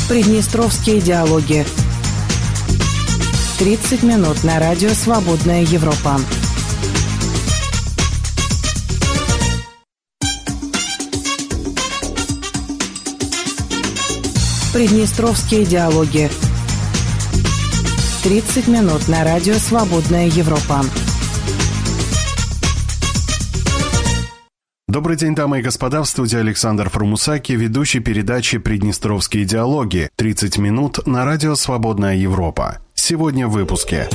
Приднестровские диалоги. 30 минут на радио «Свободная Европа». Приднестровские диалоги. 30 минут на радио «Свободная Европа». Добрый день, дамы и господа, в студии Александр Фурмусаки, ведущий передачи «Приднестровские диалоги». 30 минут на радио «Свободная Европа». Сегодня в выпуске.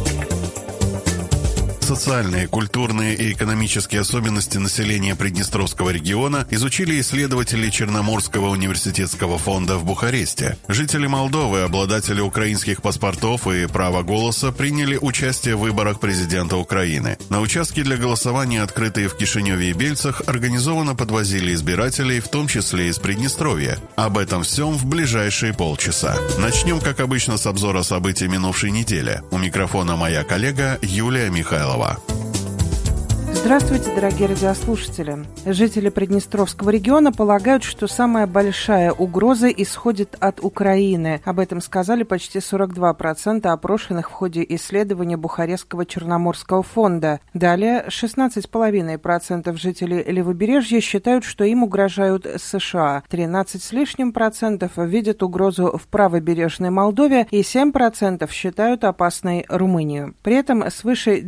Социальные, культурные и экономические особенности населения Приднестровского региона изучили исследователи Черноморского университетского фонда в Бухаресте. Жители Молдовы, обладатели украинских паспортов и права голоса, приняли участие в выборах президента Украины. На участки для голосования, открытые в Кишиневе и Бельцах, организованно подвозили избирателей, в том числе из Приднестровья. Об этом всем в ближайшие полчаса. Начнем, как обычно, с обзора событий минувшей недели. У микрофона моя коллега Юлия Михайлова. Здравствуйте, дорогие радиослушатели. Жители Приднестровского региона полагают, что самая большая угроза исходит от Украины. Об этом сказали почти 42% опрошенных в ходе исследования Бухарестского Черноморского фонда. Далее 16,5% жителей Левобережья считают, что им угрожают США. 13 с лишним процентов видят угрозу в правобережной Молдове и 7% считают опасной Румынию. При этом свыше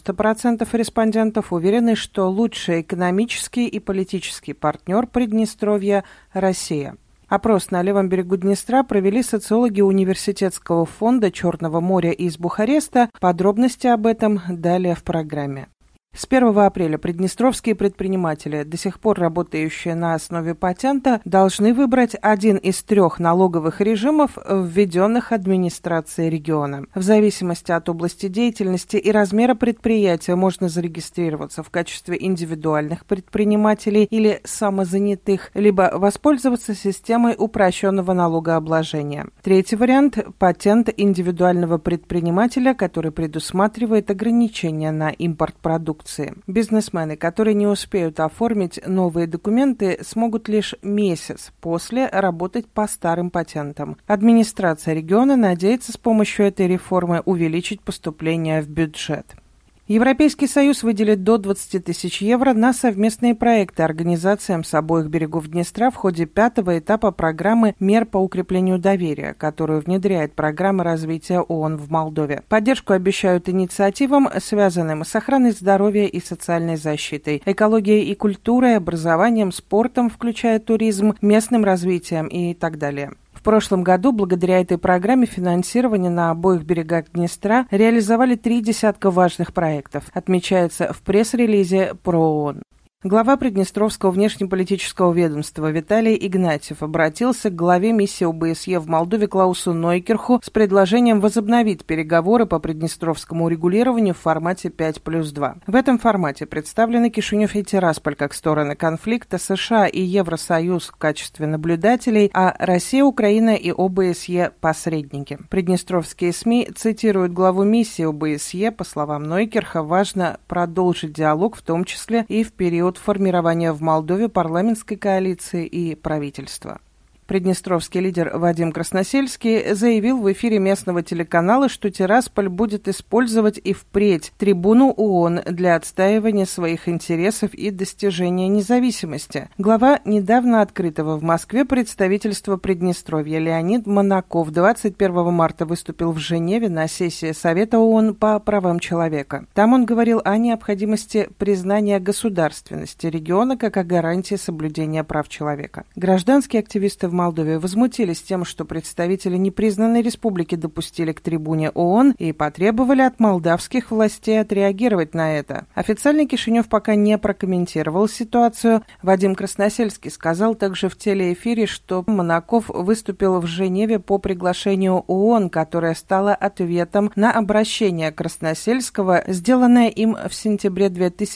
90% респондентов уверены, что лучший экономический и политический партнер Приднестровья – Россия. Опрос на левом берегу Днестра провели социологи Университетского фонда Черного моря из Бухареста. Подробности об этом далее в программе. С 1 апреля приднестровские предприниматели, до сих пор работающие на основе патента, должны выбрать один из 3 налоговых режимов, введенных администрацией региона. В зависимости от области деятельности и размера предприятия можно зарегистрироваться в качестве индивидуальных предпринимателей или самозанятых, либо воспользоваться системой упрощенного налогообложения. Третий вариант – патент индивидуального предпринимателя, который предусматривает ограничения на импорт продукции. Бизнесмены, которые не успеют оформить новые документы, смогут лишь месяц после работать по старым патентам. Администрация региона надеется с помощью этой реформы увеличить поступления в бюджет. Европейский Союз выделит до 20 тысяч евро на совместные проекты организациям с обоих берегов Днестра в ходе 5-го этапа программы «Мер по укреплению доверия», которую внедряет программа развития ООН в Молдове. Поддержку обещают инициативам, связанным с охраной здоровья и социальной защитой, экологией и культурой, образованием, спортом, включая туризм, местным развитием и так далее. В прошлом году, благодаря этой программе финансирования на обоих берегах Днестра реализовали 3 десятка важных проектов, отмечается в пресс-релизе про ООН. Глава Приднестровского внешнеполитического ведомства Виталий Игнатьев обратился к главе миссии ОБСЕ в Молдове Клаусу Нойкерху с предложением возобновить переговоры по приднестровскому урегулированию в формате 5+2. В этом формате представлены Кишинев и Тирасполь как стороны конфликта, США и Евросоюз в качестве наблюдателей, а Россия, Украина и ОБСЕ – посредники. Приднестровские СМИ цитируют главу миссии ОБСЕ. По словам Нойкерха, важно продолжить диалог, в том числе и в период формирования в Молдове парламентской коалиции и правительства. Приднестровский лидер Вадим Красносельский заявил в эфире местного телеканала, что Тирасполь будет использовать и впредь трибуну ООН для отстаивания своих интересов и достижения независимости. Глава недавно открытого в Москве представительства Приднестровья Леонид Монаков 21 марта выступил в Женеве на сессии Совета ООН по правам человека. Там он говорил о необходимости признания государственности региона как о гарантии соблюдения прав человека. Гражданские активисты в Молдове возмутились тем, что представители непризнанной республики допустили к трибуне ООН и потребовали от молдавских властей отреагировать на это. Официальный Кишинев пока не прокомментировал ситуацию. Вадим Красносельский сказал также в телеэфире, что Монаков выступил в Женеве по приглашению ООН, которое стало ответом на обращение Красносельского, сделанное им в сентябре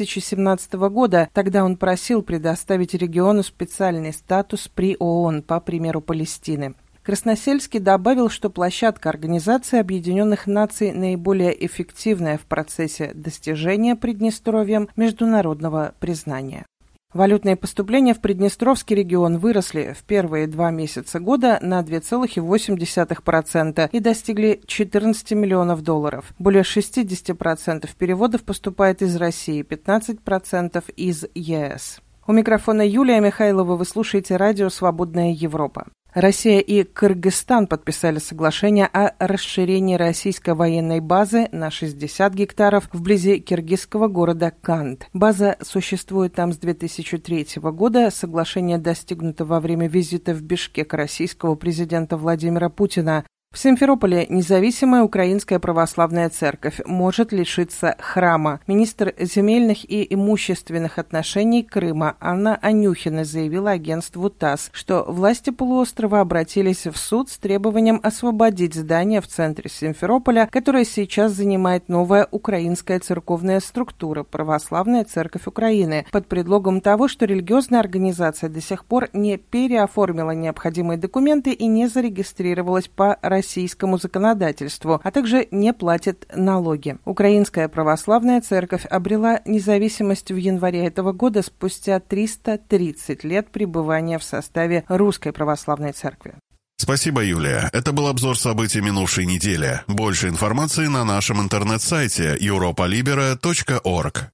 2017 года. Тогда он просил предоставить региону специальный статус при ООН по примеру Палестины. Красносельский добавил, что площадка Организации Объединенных Наций наиболее эффективная в процессе достижения Приднестровьем международного признания. Валютные поступления в Приднестровский регион выросли в первые 2 месяца года на 2,8% и достигли 14 миллионов долларов. Более 60% переводов поступает из России, 15% из ЕС. У микрофона Юлия Михайлова, вы слушаете радио «Свободная Европа». Россия и Кыргызстан подписали соглашение о расширении российской военной базы на 60 гектаров вблизи киргизского города Кант. База существует там с 2003 года. Соглашение достигнуто во время визита в Бишкек российского президента Владимира Путина. В Симферополе независимая Украинская православная церковь может лишиться храма. Министр земельных и имущественных отношений Крыма Анна Анюхина заявила агентству ТАСС, что власти полуострова обратились в суд с требованием освободить здание в центре Симферополя, которое сейчас занимает новая украинская церковная структура Православная церковь Украины, под предлогом того, что религиозная организация до сих пор не переоформила необходимые документы и не зарегистрировалась по российскому законодательству, а также не платит налоги. Украинская православная церковь обрела независимость в январе этого года спустя 330 лет пребывания в составе Русской православной церкви. Спасибо, Юлия. Это был обзор событий минувшей недели. Больше информации на нашем интернет-сайте europolibera.org.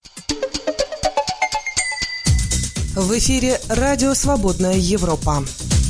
В эфире радио «Свободная Европа».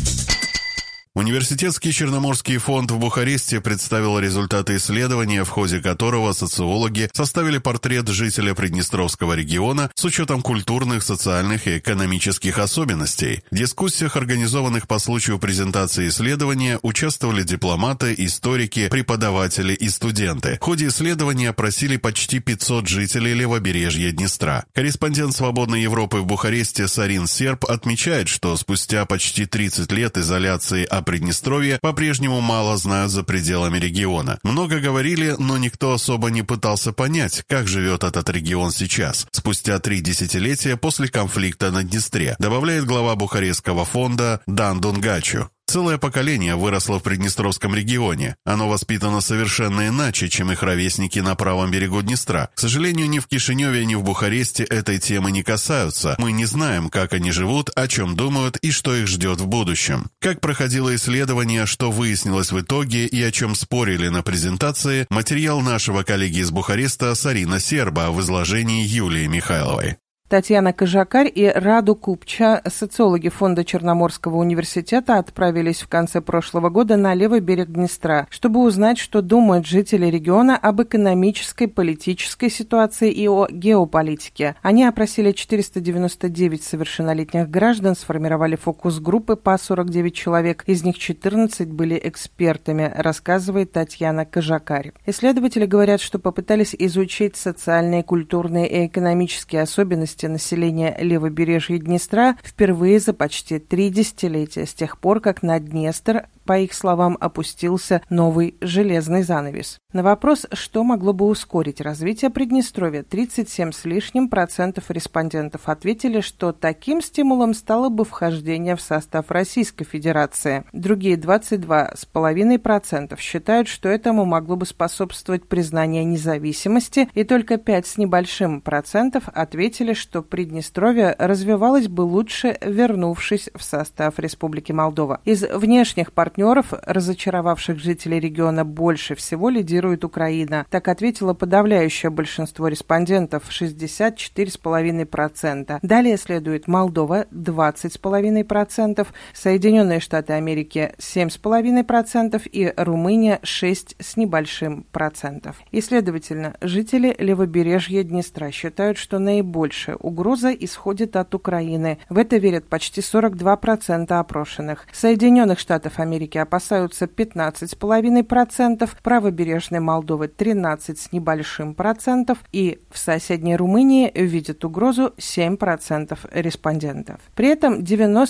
Университетский Черноморский фонд в Бухаресте представил результаты исследования, в ходе которого социологи составили портрет жителя Приднестровского региона с учетом культурных, социальных и экономических особенностей. В дискуссиях, организованных по случаю презентации исследования, участвовали дипломаты, историки, преподаватели и студенты. В ходе исследования опросили почти 500 жителей левобережья Днестра. Корреспондент «Свободной Европы» в Бухаресте Сарин Серб отмечает, что спустя почти 30 лет изоляции о Приднестровье по-прежнему мало знают за пределами региона. Много говорили, но никто особо не пытался понять, как живет этот регион сейчас, спустя 3 десятилетия после конфликта на Днестре, добавляет глава Бухарестского фонда Дан Дунгачу. Целое поколение выросло в Приднестровском регионе. Оно воспитано совершенно иначе, чем их ровесники на правом берегу Днестра. К сожалению, ни в Кишиневе, ни в Бухаресте этой темы не касаются. Мы не знаем, как они живут, о чем думают и что их ждет в будущем. Как проходило исследование, что выяснилось в итоге и о чем спорили на презентации, материал нашего коллеги из Бухареста Сарина Серба в изложении Юлии Михайловой. Татьяна Кожакарь и Раду Купча, социологи Фонда Черноморского университета, отправились в конце прошлого года на левый берег Днестра, чтобы узнать, что думают жители региона об экономической, политической ситуации и о геополитике. Они опросили 499 совершеннолетних граждан, сформировали фокус-группы по 49 человек, из них 14 были экспертами, рассказывает Татьяна Кожакарь. Исследователи говорят, что попытались изучить социальные, культурные и экономические особенности населения левобережья Днестра впервые за почти 3 десятилетия, с тех пор, как на Днестр, по их словам, опустился новый железный занавес. На вопрос, что могло бы ускорить развитие Приднестровья, 37 с лишним процентов респондентов ответили, что таким стимулом стало бы вхождение в состав Российской Федерации. Другие 22,5% считают, что этому могло бы способствовать признание независимости, и только 5 с небольшим процентов ответили, что Приднестровье развивалось бы лучше, вернувшись в состав Республики Молдова. Из внешних партнеров, разочаровавших жителей региона больше всего, лидирует Украина. Так ответило подавляющее большинство респондентов – 64,5%. Далее следует Молдова – 20,5%, Соединенные Штаты Америки – 7,5% и Румыния – 6 с небольшим процентов. И, следовательно, жители левобережья Днестра считают, что наибольшая угроза исходит от Украины. В это верят почти 42% опрошенных. Соединенных Штатов Америки опасаются 15,5%, правобережной Молдовы 13 с небольшим процентов и в соседней Румынии видят угрозу 7% респондентов. При этом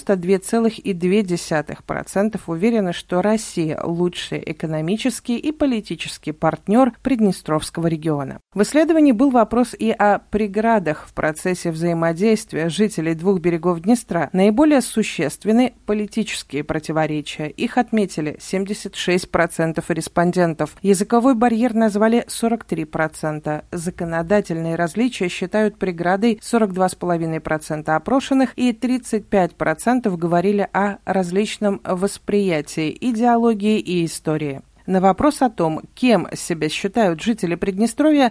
92,2% уверены, что Россия лучший экономический и политический партнер Приднестровского региона. В исследовании был вопрос и о преградах в процессе взаимодействия жителей двух берегов Днестра. Наиболее существенны политические противоречия. Их отметили 76% респондентов. Языковой барьер назвали 43%. Законодательные различия считают преградой 42,5% опрошенных, и 35% говорили о различном восприятии, идеологии и истории. На вопрос о том, кем себя считают жители Приднестровья,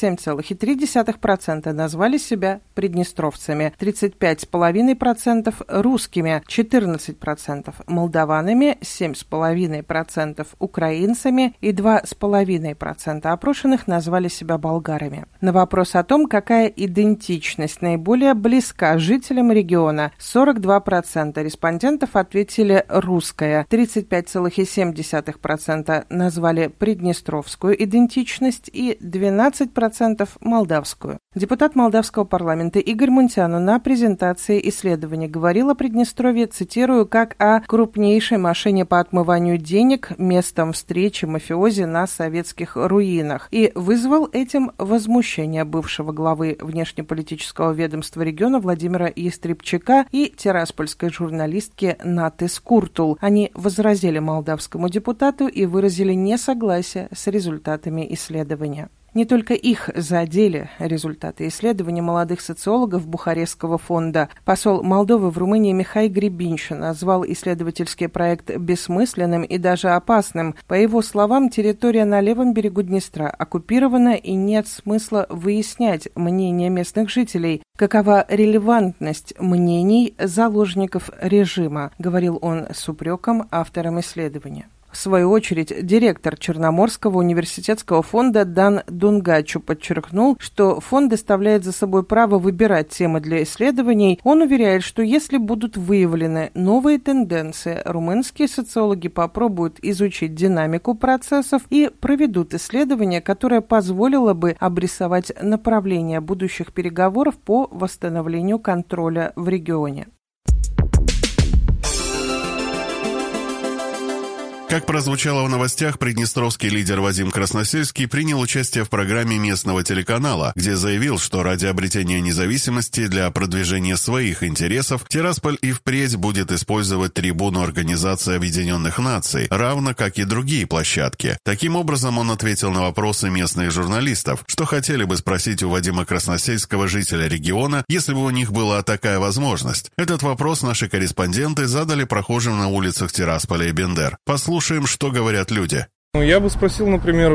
37,3% назвали себя приднестровцами, 35,5% русскими, 14% молдаванами, 7,5% украинцами и 2,5% опрошенных назвали себя болгарами. На вопрос о том, какая идентичность наиболее близка жителям региона, 42% респондентов ответили «русская», 35,7% назвали приднестровскую идентичность и 12% молдавскую. Депутат молдавского парламента Игорь Мунтяну на презентации исследования говорил о Приднестровье, цитирую, как о крупнейшей машине по отмыванию денег, местом встречи мафиози на советских руинах, и вызвал этим возмущение бывшего главы внешнеполитического ведомства региона Владимира Ястребчака и тираспольской журналистки Наты Скуртул. Они возразили молдавскому депутату и выразили несогласие с результатами исследования. Не только их задели результаты исследования молодых социологов Бухарестского фонда. Посол Молдовы в Румынии Михай Гребинчин назвал исследовательский проект бессмысленным и даже опасным. По его словам, территория на левом берегу Днестра оккупирована, и нет смысла выяснять мнение местных жителей. Какова релевантность мнений заложников режима, говорил он с упреком авторам исследования. В свою очередь, директор Черноморского университетского фонда Дан Дунгачу подчеркнул, что фонд оставляет за собой право выбирать темы для исследований. Он уверяет, что если будут выявлены новые тенденции, румынские социологи попробуют изучить динамику процессов и проведут исследование, которое позволило бы обрисовать направление будущих переговоров по восстановлению контроля в регионе. Как прозвучало в новостях, приднестровский лидер Вадим Красносельский принял участие в программе местного телеканала, где заявил, что ради обретения независимости для продвижения своих интересов Тирасполь и впредь будет использовать трибуну Организации Объединенных Наций, равно как и другие площадки. Таким образом, он ответил на вопросы местных журналистов, что хотели бы спросить у Вадима Красносельского жителя региона, если бы у них была такая возможность. Этот вопрос наши корреспонденты задали прохожим на улицах Тирасполя и Бендер. Послушаем, что говорят люди. Я бы спросил, например,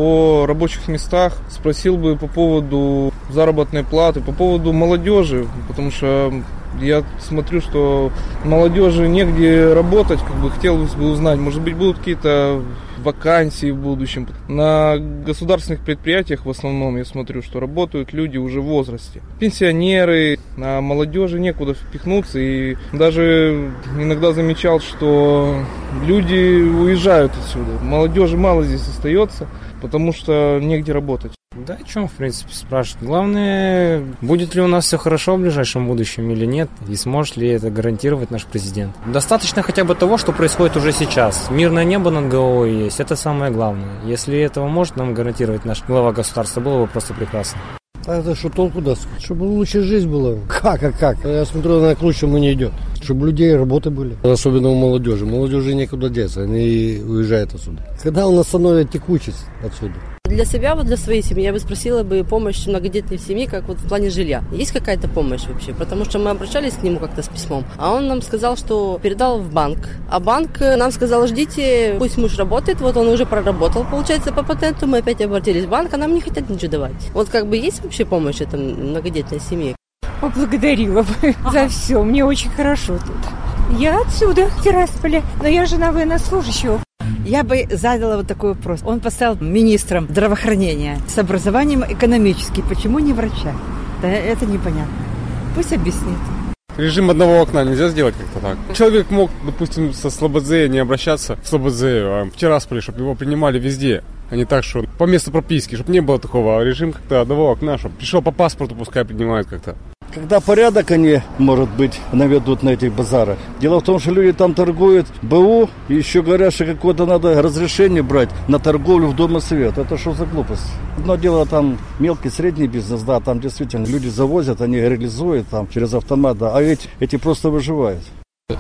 о рабочих местах, спросил бы по поводу заработной платы, по поводу молодежи, потому что я смотрю, что молодежи негде работать, хотелось бы узнать, может быть, будут какие-то вакансии в будущем. На государственных предприятиях в основном я смотрю, что работают люди уже в возрасте. Пенсионеры, а молодежи некуда впихнуться. И даже иногда замечал, что люди уезжают отсюда. Молодежи мало здесь остается, потому что негде работать. Да о чем, в принципе, спрашивать. Главное, будет ли у нас все хорошо в ближайшем будущем или нет, и сможет ли это гарантировать наш президент. Достаточно хотя бы того, что происходит уже сейчас. Мирное небо над головой есть, это самое главное. Если этого может нам гарантировать наш глава государства, было бы просто прекрасно. А это что толку даст? Чтобы лучше жизнь была. Как? Я смотрю, к лучшему не идет. Чтобы у людей работы были. Особенно у молодежи. Молодежи некуда деться, они уезжают отсюда. Когда у нас становится текучесть отсюда? Для себя, для своей семьи, я бы спросила помощь многодетной семьи, как в плане жилья. Есть какая-то помощь вообще? Потому что мы обращались к нему как-то с письмом, а он нам сказал, что передал в банк. А банк нам сказал, ждите, пусть муж работает, он уже проработал, получается, по патенту. Мы опять обратились в банк, а нам не хотят ничего давать. Есть вообще помощь этой многодетной семье? Поблагодарила бы за все. Мне очень хорошо тут. Я отсюда, Тирасполя, но я жена военнослужащего. Я бы задала такой вопрос. Он поставил министром здравоохранения с образованием экономическим. Почему не врача? Да это непонятно. Пусть объяснит. Режим одного окна нельзя сделать как-то так. Человек мог, допустим, со слободзея не обращаться в слободзею, а в Тирасполе, чтобы его принимали везде. А не так, что по месту прописки, чтобы не было такого, а режим как-то одного окна, чтобы пришел по паспорту, пускай принимают как-то. Когда порядок они, может быть, наведут на этих базарах. Дело в том, что люди там торгуют БУ, и еще говорят, что какое-то надо разрешение брать на торговлю в Дом и Свет. Это что за глупость? Одно дело там мелкий, средний бизнес, да, там действительно люди завозят, они реализуют там через автомат, да, а эти просто выживают.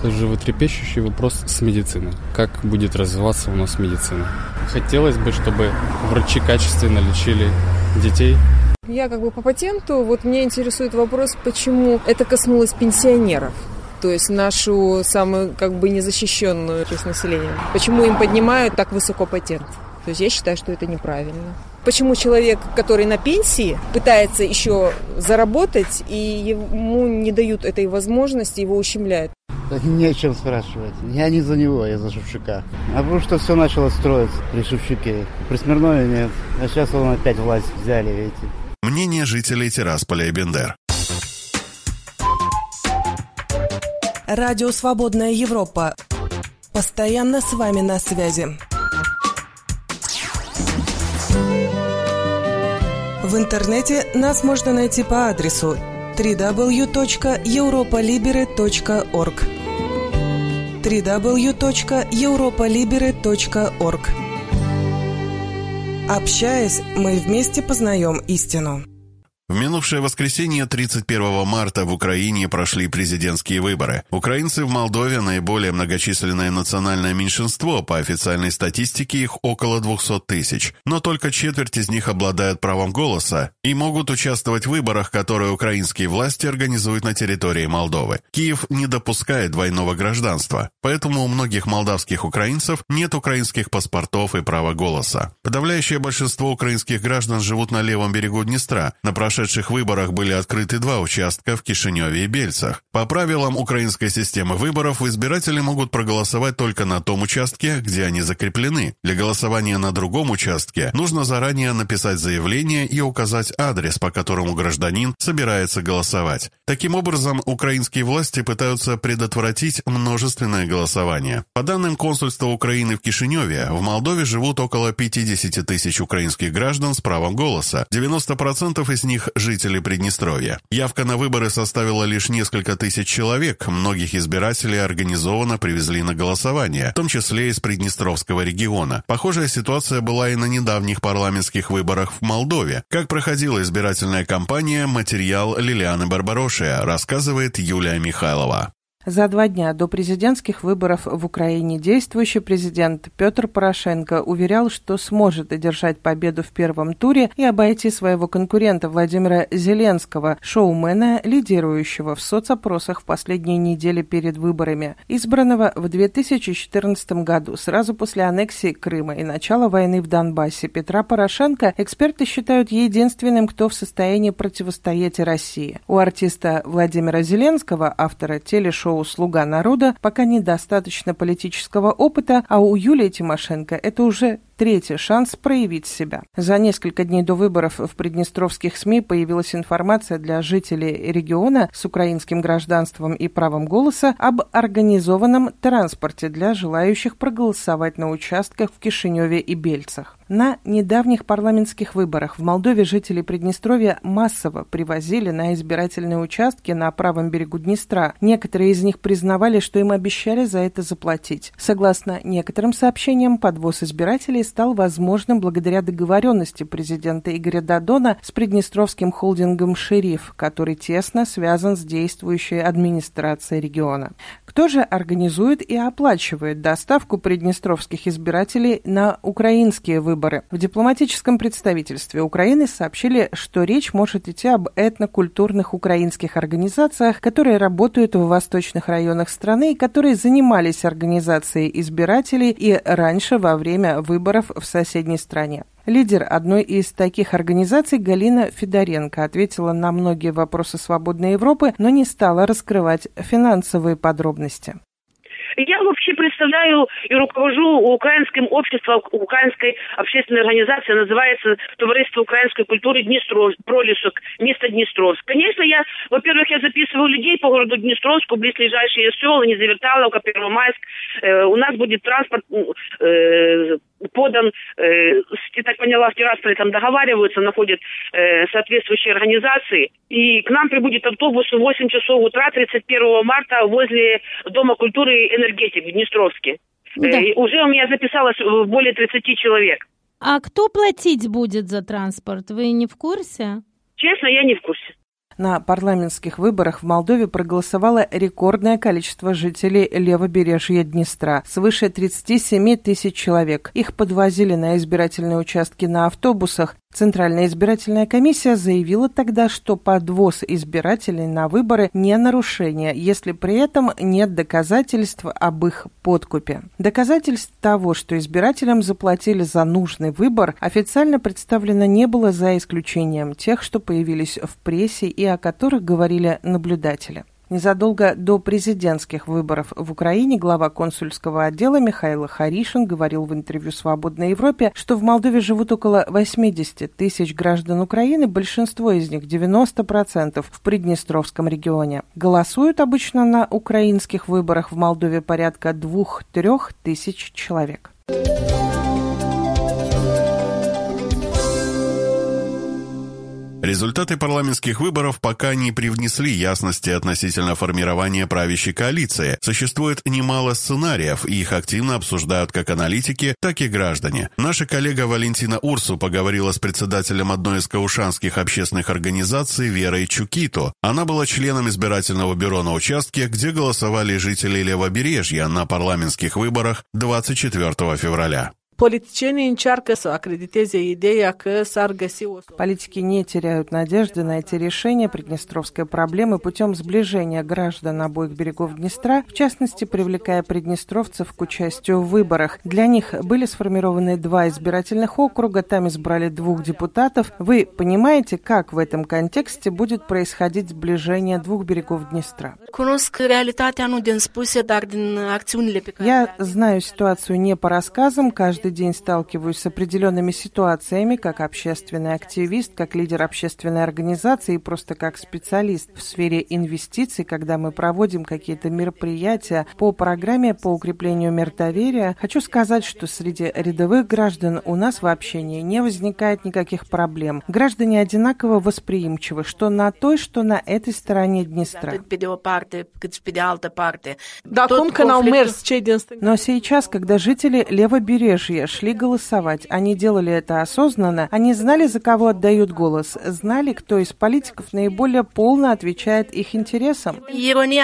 животрепещущий вопрос с медициной. Как будет развиваться у нас медицина? Хотелось бы, чтобы врачи качественно лечили детей. Я по патенту, меня интересует вопрос, почему это коснулось пенсионеров. То есть нашу самую незащищенную часть населения. Почему им поднимают так высоко патент? То есть я считаю, что это неправильно. Почему человек, который на пенсии, пытается еще заработать, и ему не дают этой возможности, его ущемляют? Не о чем спрашивать. Я не за него, я за Шевчука. А потому что все начало строиться при Шевчуке. При Смирнове нет. А сейчас он опять власть взяли, видите. Мнение жителей Тирасполя и Бендер. Радио «Свободная Европа». Постоянно с вами на связи. В интернете нас можно найти по адресу www.europolibere.org www.europolibere.org. Общаясь, мы вместе познаем истину. В минувшее воскресенье, 31 марта, в Украине прошли президентские выборы. Украинцы в Молдове – наиболее многочисленное национальное меньшинство. По официальной статистике их около 200 тысяч. Но только четверть из них обладают правом голоса и могут участвовать в выборах, которые украинские власти организуют на территории Молдовы. Киев не допускает двойного гражданства, поэтому у многих молдавских украинцев нет украинских паспортов и права голоса. Подавляющее большинство украинских граждан живут на левом берегу Днестра. На прошедших выборах были открыты 2 участка в Кишиневе и Бельцах. По правилам украинской системы выборов избиратели могут проголосовать только на том участке, где они закреплены. Для голосования на другом участке нужно заранее написать заявление и указать адрес, по которому гражданин собирается голосовать. Таким образом, украинские власти пытаются предотвратить множественное голосование. По данным консульства Украины в Кишиневе, в Молдове живут около 50 тысяч украинских граждан с правом голоса. 90% из них – жители Приднестровья. Явка на выборы составила лишь несколько тысяч человек. Многих избирателей организованно привезли на голосование, в том числе из Приднестровского региона. Похожая ситуация была и на недавних парламентских выборах в Молдове. Как проходила избирательная кампания, материал Лилианы Барбарошия, рассказывает Юлия Михайлова. За 2 дня до президентских выборов в Украине действующий президент Петр Порошенко уверял, что сможет одержать победу в первом туре и обойти своего конкурента Владимира Зеленского, шоумена, лидирующего в соцопросах в последние недели перед выборами. Избранного в 2014 году, сразу после аннексии Крыма и начала войны в Донбассе, Петра Порошенко эксперты считают единственным, кто в состоянии противостоять России. У артиста Владимира Зеленского, автора телешоу «Слуга народа», пока недостаточно политического опыта, а у Юлии Тимошенко это уже 3-й шанс проявить себя. За несколько дней до выборов в приднестровских СМИ появилась информация для жителей региона с украинским гражданством и правом голоса об организованном транспорте для желающих проголосовать на участках в Кишиневе и Бельцах. На недавних парламентских выборах в Молдове жители Приднестровья массово привозили на избирательные участки на правом берегу Днестра. Некоторые из них признавали, что им обещали за это заплатить. Согласно некоторым сообщениям, подвоз избирателей стал возможным благодаря договоренности президента Игоря Додона с приднестровским холдингом «Шериф», который тесно связан с действующей администрацией региона. Кто же организует и оплачивает доставку приднестровских избирателей на украинские выборы? В дипломатическом представительстве Украины сообщили, что речь может идти об этнокультурных украинских организациях, которые работают в восточных районах страны и которые занимались организацией избирателей и раньше во время выборов в соседней стране. Лидер одной из таких организаций Галина Федоренко ответила на многие вопросы «Свободной Европы», но не стала раскрывать финансовые подробности. Я вообще представляю и руковожу украинским обществом, украинской общественной организацией, называется Товариство украинской культуры Пролесок, место Днестровск. Конечно, во-первых, я записываю людей по городу Днестровску, близлежащие села, Незаверталовка, Первомайск. У нас будет транспорт подан, я так поняла, в Тирасполе там договариваются, находят соответствующие организации. И к нам прибудет автобус в 8 часов утра 31 марта возле Дома культуры и энергетик в Днестровске. Да. Уже у меня записалось более 30 человек. А кто платить будет за транспорт? Вы не в курсе? Честно, я не в курсе. На парламентских выборах в Молдове проголосовало рекордное количество жителей левобережья Днестра – свыше 37 тысяч человек. Их подвозили на избирательные участки на автобусах. Центральная избирательная комиссия заявила тогда, что подвоз избирателей на выборы не нарушение, если при этом нет доказательств об их подкупе. Доказательств того, что избирателям заплатили за нужный выбор, официально представлено не было, за исключением тех, что появились в прессе и о которых говорили наблюдатели. Незадолго до президентских выборов в Украине глава консульского отдела Михаил Харишин говорил в интервью «Свободной Европе», что в Молдове живут около 80 тысяч граждан Украины, большинство из них, 90%, в Приднестровском регионе. Голосуют обычно на украинских выборах в Молдове порядка 2-3 тысяч человек. Результаты парламентских выборов пока не привнесли ясности относительно формирования правящей коалиции. Существует немало сценариев, и их активно обсуждают как аналитики, так и граждане. Наша коллега Валентина Урсу поговорила с председателем одной из каушанских общественных организаций Верой Чукито. Она была членом избирательного бюро на участке, где голосовали жители Левобережья на парламентских выборах 24 февраля. Политики не теряют надежды найти решение приднестровской проблемы путем сближения граждан обоих берегов Днестра, в частности, привлекая приднестровцев к участию в выборах. Для них были сформированы 2 избирательных округа, там избрали 2 депутатов. Вы понимаете, как в этом контексте будет происходить сближение 2 берегов Днестра? Я знаю ситуацию не по рассказам, каждый день сталкиваюсь с определенными ситуациями, как общественный активист, как лидер общественной организации и просто как специалист в сфере инвестиций, когда мы проводим какие-то мероприятия по программе по укреплению мирдоверия. Хочу сказать, что среди рядовых граждан у нас в общении не возникает никаких проблем. Граждане одинаково восприимчивы, что на той, что на этой стороне Днестра. Но сейчас, когда жители левобережья шли голосовать, они делали это осознанно, они знали, за кого отдают голос, знали, кто из политиков наиболее полно отвечает их интересам. По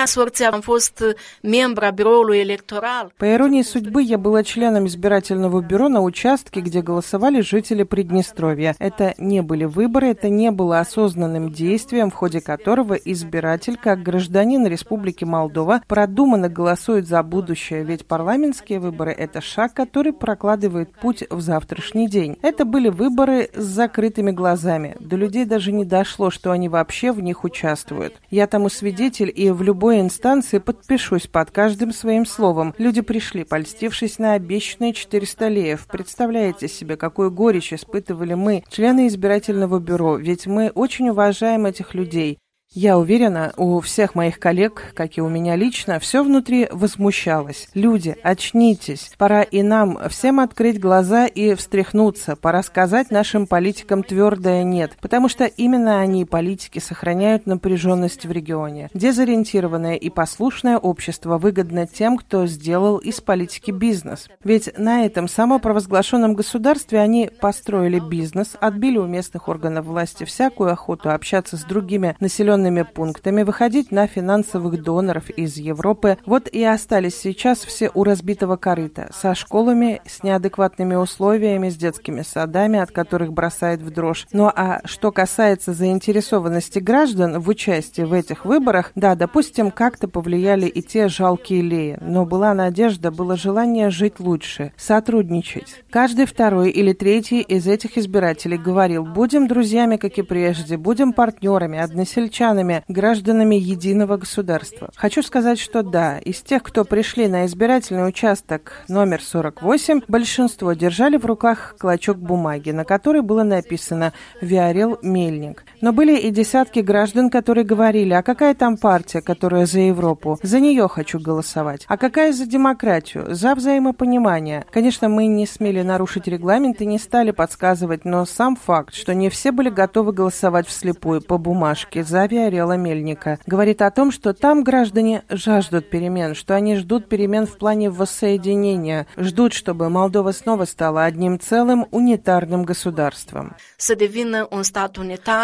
иронии судьбы, я была членом избирательного бюро на участке, где голосовали жители Приднестровья. Это не были выборы, это не было осознанным действием, в ходе которого избиратель, как гражданин Республики Молдова, продуманно голосует за будущее, ведь парламентские выборы – это шаг, который прокладывает путь в завтрашний день. Это были выборы с закрытыми глазами. До людей даже не дошло, что они вообще в них участвуют. Я тому свидетель и в любой инстанции подпишусь под каждым своим словом. Люди пришли, польстившись на обещанные 400 леев. Представляете себе, какую горечь испытывали мы, члены избирательного бюро, ведь мы очень уважаем этих людей. Я уверена, у всех моих коллег, как и у меня лично, все внутри возмущалось. Люди, очнитесь. Пора и нам всем открыть глаза и встряхнуться. Пора сказать нашим политикам твердое «нет», потому что именно они, политики, сохраняют напряженность в регионе. Дезориентированное и послушное общество выгодно тем, кто сделал из политики бизнес. Ведь на этом самопровозглашенном государстве они построили бизнес, отбили у местных органов власти всякую охоту общаться с другими населенными пунктами, выходить на финансовых доноров из Европы. Вот и остались сейчас все у разбитого корыта, со школами, с неадекватными условиями, с детскими садами, от которых бросает в дрожь. Ну а что касается заинтересованности граждан в участии в этих выборах, да, допустим, как-то повлияли и те жалкие леи, но была надежда, было желание жить лучше, сотрудничать. Каждый второй или третий из этих избирателей говорил: будем друзьями, как и прежде, будем партнерами, односельчанами, гражданами единого государства. Хочу сказать, что да, из тех, кто пришли на избирательный участок номер 48, большинство держали в руках клочок бумаги, на которой было написано «Виарел Мельник». Но были и десятки граждан, которые говорили: а какая там партия, которая за Европу? За нее хочу голосовать. А какая за демократию? За взаимопонимание? Конечно, мы не смели нарушить регламент и не стали подсказывать, но сам факт, что не все были готовы голосовать вслепую по бумажке за Виарела Мельника, говорит о том, что там граждане жаждут перемен, что они ждут перемен в плане воссоединения, ждут, чтобы Молдова снова стала одним целым унитарным государством.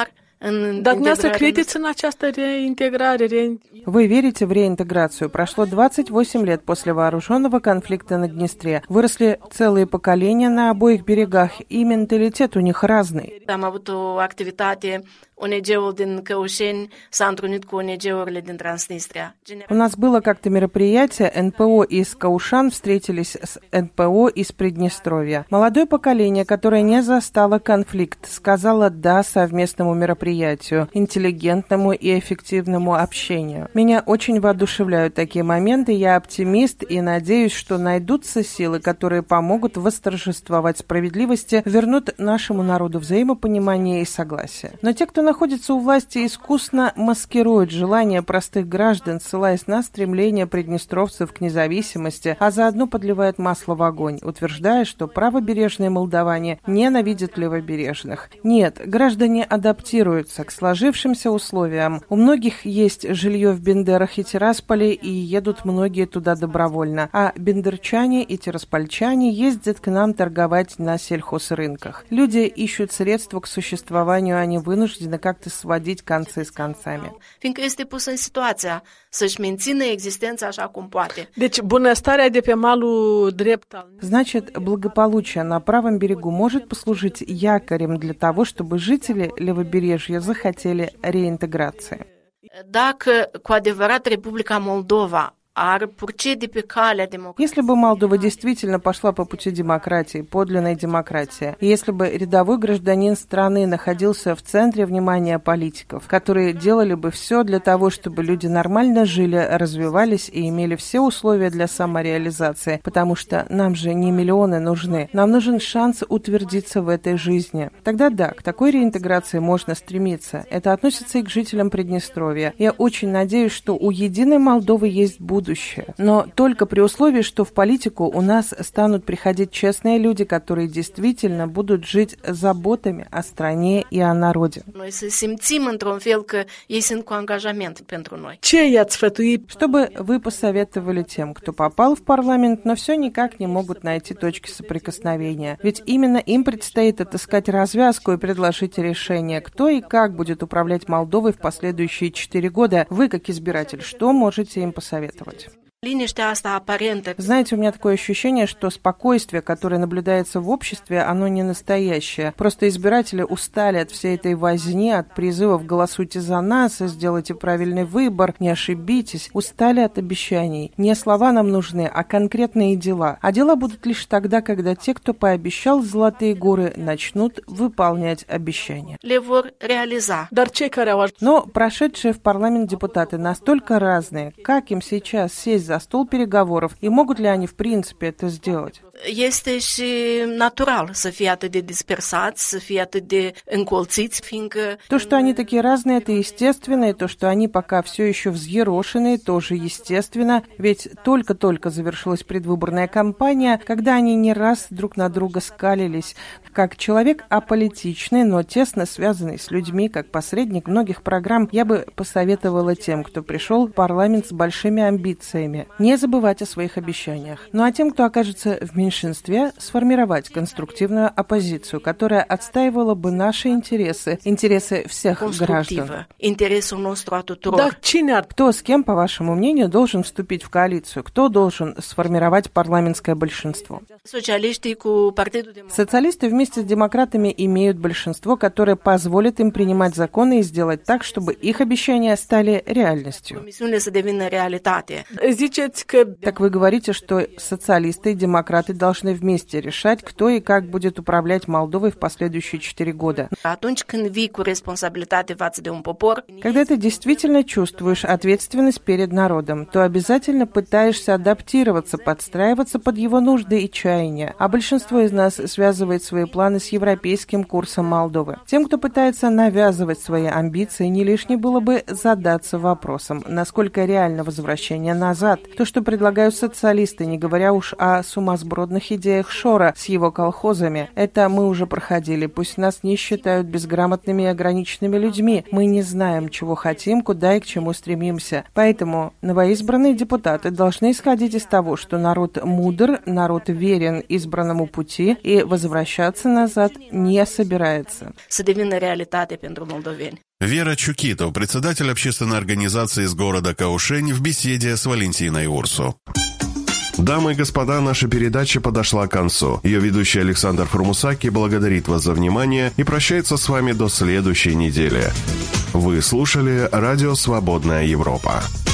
Вы верите в реинтеграцию? Прошло 28 лет после вооруженного конфликта на Днестре. Выросли целые поколения на обоих берегах, и менталитет у них разный. У нас было как-то мероприятие, НПО из Каушан встретились с НПО из Приднестровья. Молодое поколение, которое не застало конфликт, сказало «да» совместному мероприятию, интеллигентному и эффективному общению. Меня очень воодушевляют такие моменты, я оптимист и надеюсь, что найдутся силы, которые помогут восторжествовать справедливости, вернут нашему народу взаимопонимание и согласие. Но те, кто находится у власти, искусно маскируют желания простых граждан, ссылаясь на стремление приднестровцев к независимости, а заодно подливают масло в огонь, утверждая, что правобережные молдаване ненавидят левобережных. Нет, граждане адаптируются к сложившимся условиям. У многих есть жилье в Бендерах и Тирасполе, и едут многие туда добровольно. А бендерчане и тираспольчане ездят к нам торговать на сельхозрынках. Люди ищут средства к существованию, они вынуждены как-то сводить концы с концами. Значит, благополучие на правом берегу может послужить якорем для того, чтобы жители левобережья захотели реинтеграции. Если бы Молдова действительно пошла по пути демократии, подлинной демократии, и если бы рядовой гражданин страны находился в центре внимания политиков, которые делали бы все для того, чтобы люди нормально жили, развивались и имели все условия для самореализации, потому что нам же не миллионы нужны, нам нужен шанс утвердиться в этой жизни. Тогда да, к такой реинтеграции можно стремиться. Это относится и к жителям Приднестровья. Я очень надеюсь, что у единой Молдовы есть будущее. Но только при условии, что в политику у нас станут приходить честные люди, которые действительно будут жить заботами о стране и о народе. Что бы вы посоветовали тем, кто попал в парламент, но все никак не могут найти точки соприкосновения? Ведь именно им предстоит отыскать развязку и предложить решение, кто и как будет управлять Молдовой в последующие 4 года. Вы, как избиратель, что можете им посоветовать? Знаете, у меня такое ощущение, что спокойствие, которое наблюдается в обществе, оно не настоящее. Просто избиратели устали от всей этой возни, от призывов «голосуйте за нас», «сделайте правильный выбор», «не ошибитесь». Устали от обещаний. Не слова нам нужны, а конкретные дела. А дела будут лишь тогда, когда те, кто пообещал золотые горы, начнут выполнять обещания. Но прошедшие в парламент депутаты настолько разные, как им сейчас сесть за стол переговоров, и могут ли они в принципе это сделать? Este și natural să fie atât de dispersați, să fie atât de încolțiți, fiindcă... То, что они такие разные, это естественно, и то, что они пока все еще взъерошенные, тоже естественно, ведь только-только завершилась предвыборная кампания, когда они не раз друг на друга скалились. Как человек аполитичный, но тесно связанный с людьми, как посредник многих программ, я бы посоветовала тем, кто пришел в парламент с большими амбициями, не забывать о своих обещаниях. Ну а тем, кто окажется в меньшинстве, сформировать конструктивную оппозицию, которая отстаивала бы наши интересы, интересы всех граждан. Кто с кем, по вашему мнению, должен вступить в коалицию? Кто должен сформировать парламентское большинство? Социалисты вместе с демократами имеют большинство, которое позволит им принимать законы и сделать так, чтобы их обещания стали реальностью. Так вы говорите, что социалисты и демократы должны вместе решать, кто и как будет управлять Молдовой в последующие 4 года. Когда ты действительно чувствуешь ответственность перед народом, то обязательно пытаешься адаптироваться, подстраиваться под его нужды и чаяния. А большинство из нас связывает свои планы с европейским курсом Молдовы. Тем, кто пытается навязывать свои амбиции, не лишне было бы задаться вопросом, насколько реально возвращение назад. То, что предлагают социалисты, не говоря уж о сумасбродных идеях Шора с его колхозами. Это мы уже проходили. Пусть нас не считают безграмотными и ограниченными людьми. Мы не знаем, чего хотим, куда и к чему стремимся. Поэтому новоизбранные депутаты должны исходить из того, что народ мудр, народ верен избранному пути и возвращаться назад не собирается. Вера Чукито, председатель общественной организации из города Каушень, в беседе с Валентиной Урсу. Дамы и господа, наша передача подошла к концу. Ее ведущий Александр Формусаки благодарит вас за внимание и прощается с вами до следующей недели. Вы слушали «Радио Свободная Европа».